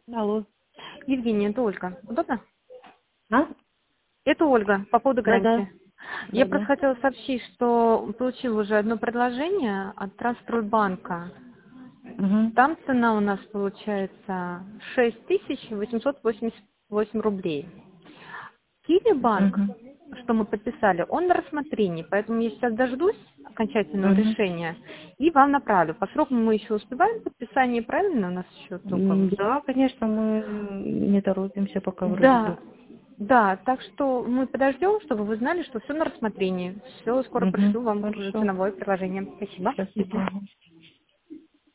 Алло. Евгения, это Ольга. Удобно? А? Это Ольга, по поводу Да-да. гарантии. Я просто Да-да. хотела сообщить, что получила уже одно предложение от Трансстройбанка. Угу. Там цена у нас получается 6888 рублей. Киви-банк, Угу. что мы подписали, он на рассмотрении, поэтому я сейчас дождусь окончательного Угу. решения и вам направлю. По срокам мы еще успеваем подписание, правильно? У нас еще только... Да, конечно, мы не торопимся пока вроде бы. Да, да, так что мы подождем, чтобы вы знали, что все на рассмотрении. Все, скоро Угу. пришлю вам Хорошо. ценовое предложение. Спасибо. До Спасибо. свидания.